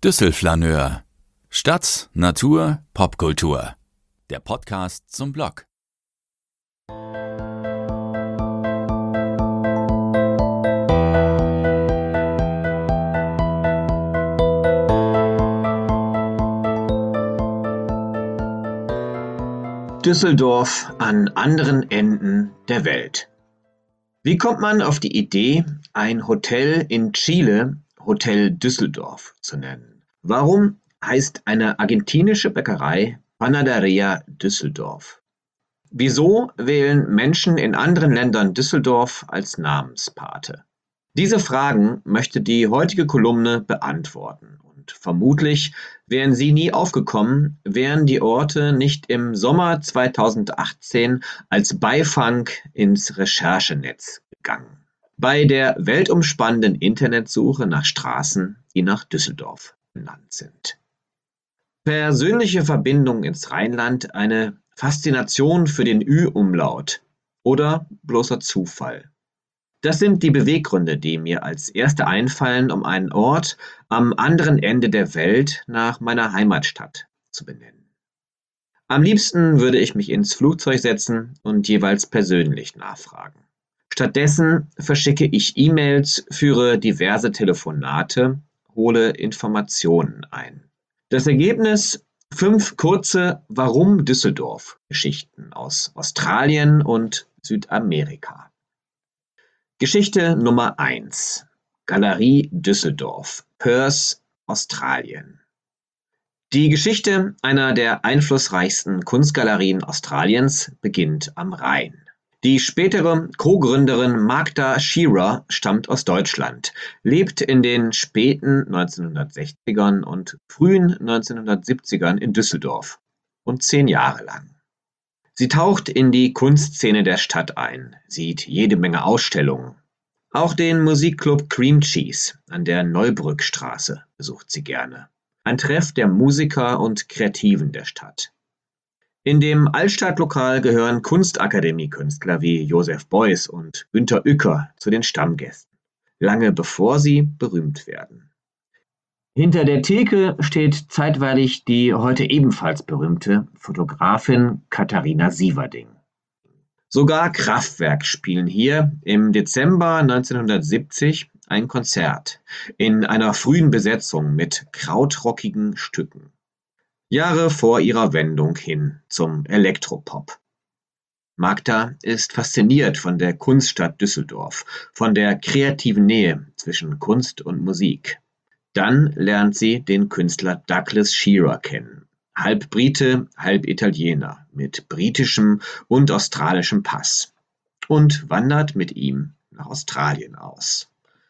Düsselflaneur. Stadt, Natur, Popkultur. Der Podcast zum Blog. Düsseldorf an anderen Enden der Welt. Wie kommt man auf die Idee, ein Hotel in Chile Hotel Düsseldorf zu nennen? Warum heißt eine argentinische Bäckerei Panadería Düsseldorf? Wieso wählen Menschen in anderen Ländern Düsseldorf als Namenspate? Diese Fragen möchte die heutige Kolumne beantworten. Und vermutlich wären sie nie aufgekommen, wären die Orte nicht im Sommer 2018 als Beifang ins Recherchenetz gegangen. Bei der weltumspannenden Internetsuche nach Straßen, die nach Düsseldorf benannt sind. Persönliche Verbindung ins Rheinland, eine Faszination für den Ü-Umlaut oder bloßer Zufall. Das sind die Beweggründe, die mir als erste einfallen, um einen Ort am anderen Ende der Welt nach meiner Heimatstadt zu benennen. Am liebsten würde ich mich ins Flugzeug setzen und jeweils persönlich nachfragen. Stattdessen verschicke ich E-Mails, führe diverse Telefonate, hole Informationen ein. Das Ergebnis: 5 kurze Warum Düsseldorf-Geschichten aus Australien und Südamerika. Geschichte Nummer 1: Galerie Düsseldorf, Perth, Australien. Die Geschichte einer der einflussreichsten Kunstgalerien Australiens beginnt am Rhein. Die spätere Co-Gründerin Magda Shearer stammt aus Deutschland, lebt in den späten 1960ern und frühen 1970ern in Düsseldorf, rund 10 Jahre lang. Sie taucht in die Kunstszene der Stadt ein, sieht jede Menge Ausstellungen. Auch den Musikclub Cream Cheese an der Neubrückstraße besucht sie gerne. Ein Treff der Musiker und Kreativen der Stadt. In dem Altstadtlokal gehören Kunstakademie-Künstler wie Joseph Beuys und Günter Uecker zu den Stammgästen, lange bevor sie berühmt werden. Hinter der Theke steht zeitweilig die heute ebenfalls berühmte Fotografin Katharina Sieverding. Sogar Kraftwerk spielen hier im Dezember 1970 ein Konzert in einer frühen Besetzung mit krautrockigen Stücken. Jahre vor ihrer Wendung hin zum Elektropop. Magda ist fasziniert von der Kunststadt Düsseldorf, von der kreativen Nähe zwischen Kunst und Musik. Dann lernt sie den Künstler Douglas Shearer kennen, halb Brite, halb Italiener, mit britischem und australischem Pass, und wandert mit ihm nach Australien aus.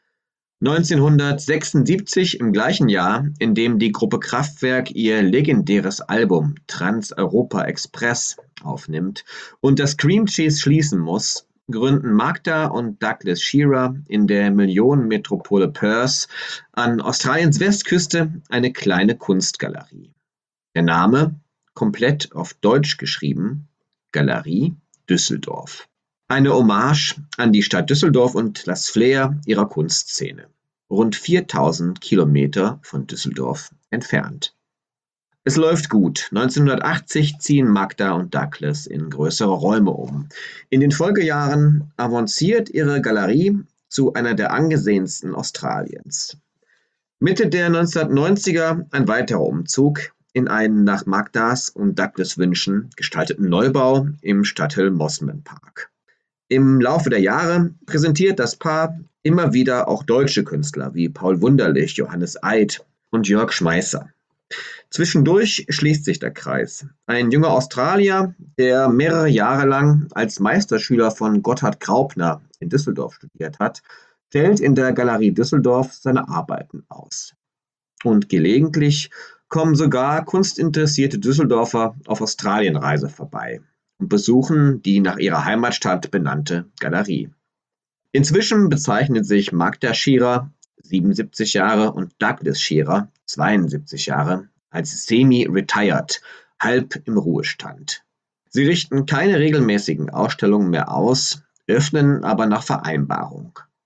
1976, im gleichen Jahr, in dem die Gruppe Kraftwerk ihr legendäres Album Trans-Europa Express aufnimmt und das Cream Cheese schließen muss, gründen Magda und Douglas Shearer in der Millionenmetropole Perth an Australiens Westküste eine kleine Kunstgalerie. Der Name, komplett auf Deutsch geschrieben, Galerie Düsseldorf. Eine Hommage an die Stadt Düsseldorf und das Flair ihrer Kunstszene, rund 4000 Kilometer von Düsseldorf entfernt. Es läuft gut. 1980 ziehen Magda und Douglas in größere Räume um. In den Folgejahren avanciert ihre Galerie zu einer der angesehensten Australiens. Mitte der 1990er ein weiterer Umzug in einen nach Magdas und Douglas Wünschen gestalteten Neubau im Stadtteil Mosman Park. Im Laufe der Jahre präsentiert das Paar immer wieder auch deutsche Künstler wie Paul Wunderlich, Johannes Eid und Jörg Schmeisser. Zwischendurch schließt sich der Kreis. Ein junger Australier, der mehrere Jahre lang als Meisterschüler von Gotthard Graupner in Düsseldorf studiert hat, stellt in der Galerie Düsseldorf seine Arbeiten aus. Und gelegentlich kommen sogar kunstinteressierte Düsseldorfer auf Australienreise vorbei und besuchen die nach ihrer Heimatstadt benannte Galerie. Inzwischen bezeichnet sich Magda Shearer, 77 Jahre, und Douglas Shearer, 72 Jahre, als semi-retired, halb im Ruhestand. Sie richten keine regelmäßigen Ausstellungen mehr aus, öffnen aber nach Vereinbarung.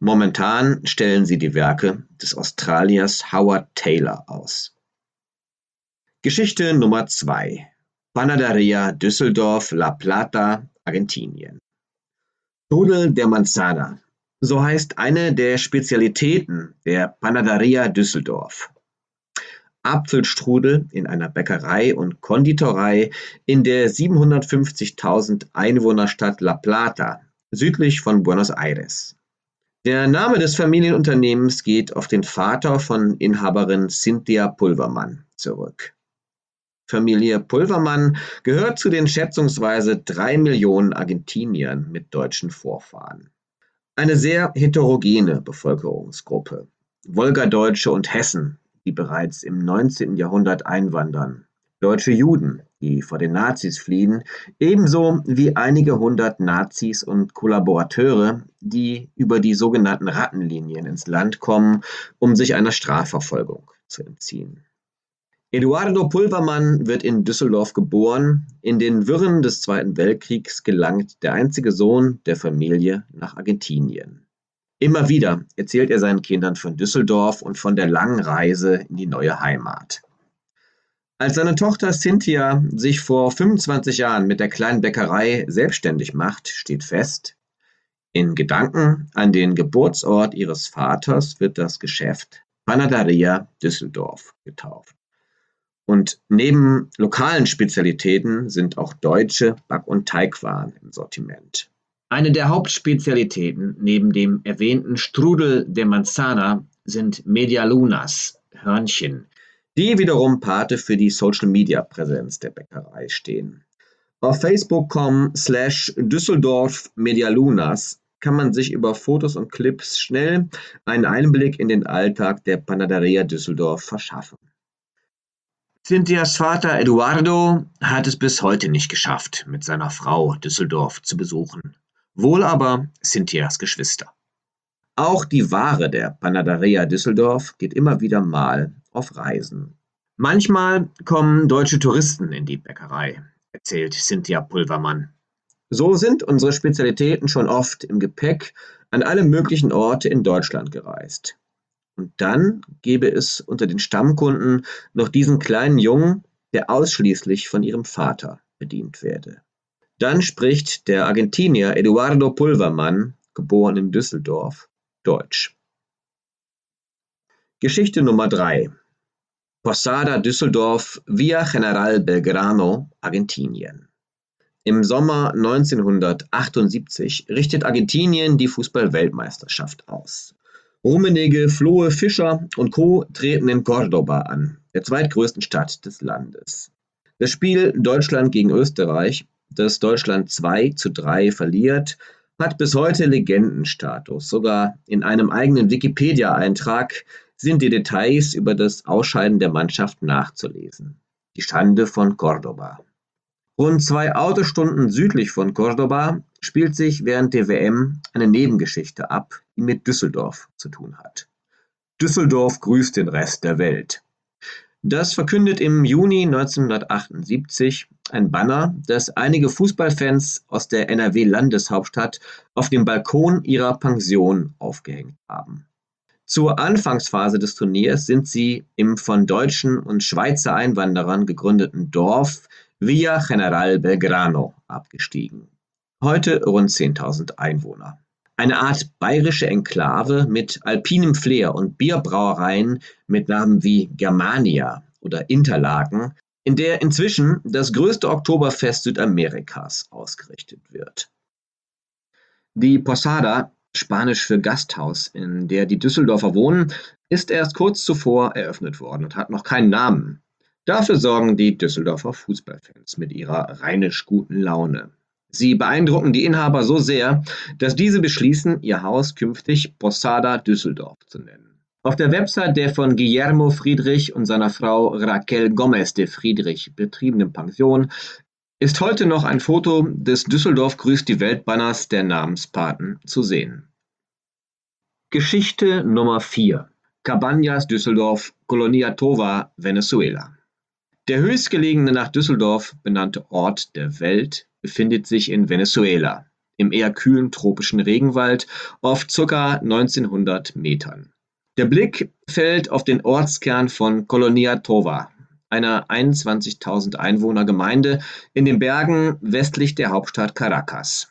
Momentan stellen sie die Werke des Australiers Howard Taylor aus. Geschichte Nummer 2: Panadería Düsseldorf La Plata, Argentinien. Strudel de Manzana, so heißt eine der Spezialitäten der Panadería Düsseldorf. Apfelstrudel in einer Bäckerei und Konditorei in der 750.000 Einwohnerstadt La Plata, südlich von Buenos Aires. Der Name des Familienunternehmens geht auf den Vater von Inhaberin Cynthia Pulvermann zurück. Familie Pulvermann gehört zu den schätzungsweise 3 Millionen Argentiniern mit deutschen Vorfahren. Eine sehr heterogene Bevölkerungsgruppe. Wolgadeutsche und Hessen, die bereits im 19. Jahrhundert einwandern. Deutsche Juden, die vor den Nazis fliehen, ebenso wie einige hundert Nazis und Kollaborateure, die über die sogenannten Rattenlinien ins Land kommen, um sich einer Strafverfolgung zu entziehen. Eduardo Pulvermann wird in Düsseldorf geboren. In den Wirren des Zweiten Weltkriegs gelangt der einzige Sohn der Familie nach Argentinien. Immer wieder erzählt er seinen Kindern von Düsseldorf und von der langen Reise in die neue Heimat. Als seine Tochter Cynthia sich vor 25 Jahren mit der kleinen Bäckerei selbstständig macht, steht fest: In Gedanken an den Geburtsort ihres Vaters wird das Geschäft Panadería Düsseldorf getauft. Und neben lokalen Spezialitäten sind auch deutsche Back- und Teigwaren im Sortiment. Eine der Hauptspezialitäten neben dem erwähnten Strudel de Manzana sind Medialunas, Hörnchen, die wiederum Pate für die Social-Media-Präsenz der Bäckerei stehen. Auf facebook.com/Düsseldorf Medialunas kann man sich über Fotos und Clips schnell einen Einblick in den Alltag der Panadería Düsseldorf verschaffen. Cynthias Vater Eduardo hat es bis heute nicht geschafft, mit seiner Frau Düsseldorf zu besuchen, wohl aber Cynthias Geschwister. Auch die Ware der Panadería Düsseldorf geht immer wieder mal auf Reisen. Manchmal kommen deutsche Touristen in die Bäckerei, erzählt Cynthia Pulvermann. So sind unsere Spezialitäten schon oft im Gepäck an alle möglichen Orte in Deutschland gereist. Und dann gäbe es unter den Stammkunden noch diesen kleinen Jungen, der ausschließlich von ihrem Vater bedient werde. Dann spricht der Argentinier Eduardo Pulvermann, geboren in Düsseldorf, Deutsch. Geschichte Nummer 3: Posada Düsseldorf, Via General Belgrano, Argentinien. Im Sommer 1978 richtet Argentinien die Fußball-Weltmeisterschaft aus. Rummenigge, Flohe, Fischer und Co. treten in Córdoba an, der zweitgrößten Stadt des Landes. Das Spiel Deutschland gegen Österreich, das Deutschland 2:3 verliert, hat bis heute Legendenstatus. Sogar in einem eigenen Wikipedia-Eintrag sind die Details über das Ausscheiden der Mannschaft nachzulesen. Die Schande von Córdoba. Rund 2 Autostunden südlich von Córdoba spielt sich während der WM eine Nebengeschichte ab, die mit Düsseldorf zu tun hat. Düsseldorf grüßt den Rest der Welt. Das verkündet im Juni 1978 ein Banner, das einige Fußballfans aus der NRW-Landeshauptstadt auf dem Balkon ihrer Pension aufgehängt haben. Zur Anfangsphase des Turniers sind sie im von Deutschen und Schweizer Einwanderern gegründeten Dorf Via General Belgrano abgestiegen. Heute rund 10.000 Einwohner. Eine Art bayerische Enklave mit alpinem Flair und Bierbrauereien mit Namen wie Germania oder Interlaken, in der inzwischen das größte Oktoberfest Südamerikas ausgerichtet wird. Die Posada, Spanisch für Gasthaus, in der die Düsseldorfer wohnen, ist erst kurz zuvor eröffnet worden und hat noch keinen Namen. Dafür sorgen die Düsseldorfer Fußballfans mit ihrer rheinisch guten Laune. Sie beeindrucken die Inhaber so sehr, dass diese beschließen, ihr Haus künftig Posada Düsseldorf zu nennen. Auf der Website der von Guillermo Friedrich und seiner Frau Raquel Gómez de Friedrich betriebenen Pension ist heute noch ein Foto des Düsseldorf grüßt die Welt-Banners der Namenspaten zu sehen. Geschichte Nummer 4: Cabañas Düsseldorf, Colonia Tovar, Venezuela. Der höchstgelegene nach Düsseldorf benannte Ort der Welt befindet sich in Venezuela, im eher kühlen tropischen Regenwald auf ca. 1900 Metern. Der Blick fällt auf den Ortskern von Colonia Tovar, einer 21.000 Einwohner Gemeinde in den Bergen westlich der Hauptstadt Caracas.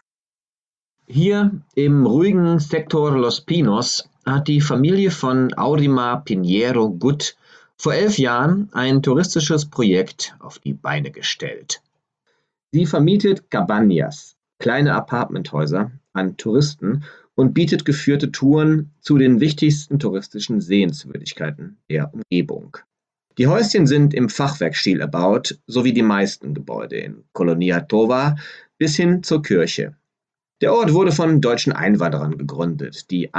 Hier im ruhigen Sector Los Pinos hat die Familie von Aurimar Pinheiro Gut vor 11 Jahren ein touristisches Projekt auf die Beine gestellt. Sie vermietet Cabañas, kleine Apartmenthäuser, an Touristen und bietet geführte Touren zu den wichtigsten touristischen Sehenswürdigkeiten der Umgebung. Die Häuschen sind im Fachwerkstil erbaut, so wie die meisten Gebäude in Colonia Tovar bis hin zur Kirche. Der Ort wurde von deutschen Einwanderern gegründet, die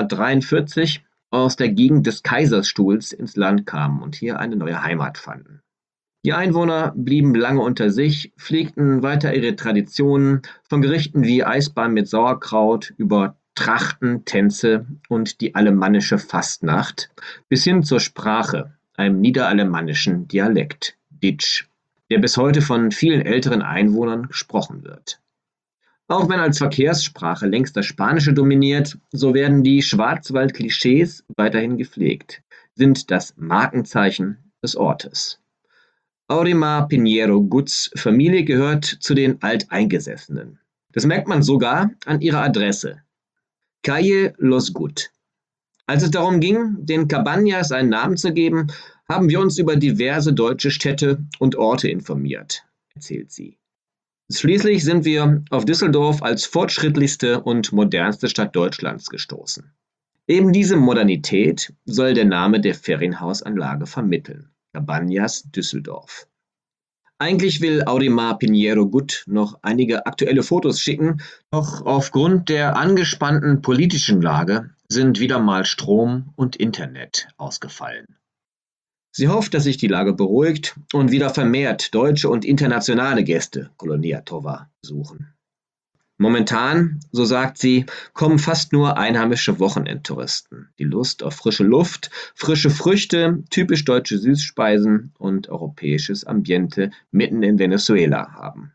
1843 aus der Gegend des Kaiserstuhls ins Land kamen und hier eine neue Heimat fanden. Die Einwohner blieben lange unter sich, pflegten weiter ihre Traditionen, von Gerichten wie Eisbein mit Sauerkraut über Trachten, Tänze und die alemannische Fastnacht bis hin zur Sprache, einem niederalemannischen Dialekt, Ditsch, der bis heute von vielen älteren Einwohnern gesprochen wird. Auch wenn als Verkehrssprache längst das Spanische dominiert, so werden die Schwarzwald-Klischees weiterhin gepflegt, sind das Markenzeichen des Ortes. Aurimar Pinheiro Guts Familie gehört zu den Alteingesessenen. Das merkt man sogar an ihrer Adresse. Calle Los Gut. Als es darum ging, den Cabañas einen Namen zu geben, haben wir uns über diverse deutsche Städte und Orte informiert, erzählt sie. Schließlich sind wir auf Düsseldorf als fortschrittlichste und modernste Stadt Deutschlands gestoßen. Eben diese Modernität soll der Name der Ferienhausanlage vermitteln: Cabañas Düsseldorf. Eigentlich will Aurimar Pinheiro Gut noch einige aktuelle Fotos schicken, doch aufgrund der angespannten politischen Lage sind wieder mal Strom und Internet ausgefallen. Sie hofft, dass sich die Lage beruhigt und wieder vermehrt deutsche und internationale Gäste Colonia Tovar besuchen. Momentan, so sagt sie, kommen fast nur einheimische Wochenendtouristen, die Lust auf frische Luft, frische Früchte, typisch deutsche Süßspeisen und europäisches Ambiente mitten in Venezuela haben.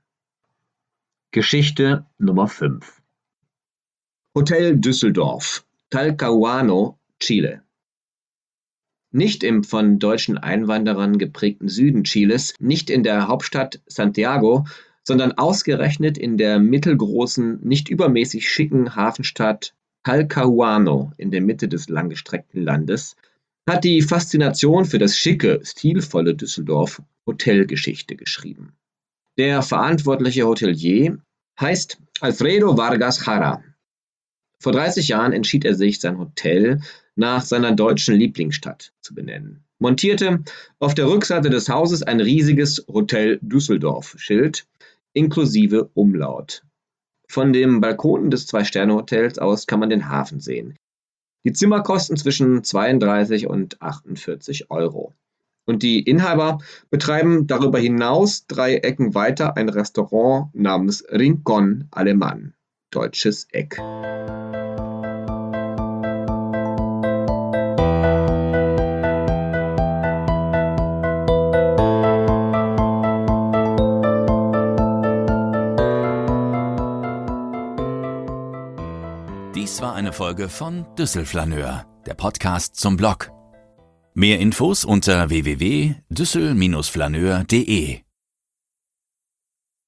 Geschichte Nummer 5. Hotel Düsseldorf, Talcahuano, Chile. Nicht im von deutschen Einwanderern geprägten Süden Chiles, nicht in der Hauptstadt Santiago, sondern ausgerechnet in der mittelgroßen, nicht übermäßig schicken Hafenstadt Talcahuano in der Mitte des langgestreckten Landes, hat die Faszination für das schicke, stilvolle Düsseldorf Hotelgeschichte geschrieben. Der verantwortliche Hotelier heißt Alfredo Vargas Jara. Vor 30 Jahren entschied er sich, sein Hotel nach seiner deutschen Lieblingsstadt zu benennen, montierte auf der Rückseite des Hauses ein riesiges Hotel Düsseldorf-Schild inklusive Umlaut. Von dem Balkon des 2-Sterne-Hotels aus kann man den Hafen sehen. Die Zimmer kosten zwischen 32 und 48 Euro. Und die Inhaber betreiben darüber hinaus 3 Ecken weiter ein Restaurant namens Rincón Alemán, deutsches Eck. Dies war eine Folge von Düsselflaneur, der Podcast zum Blog. Mehr Infos unter www.düssel-flaneur.de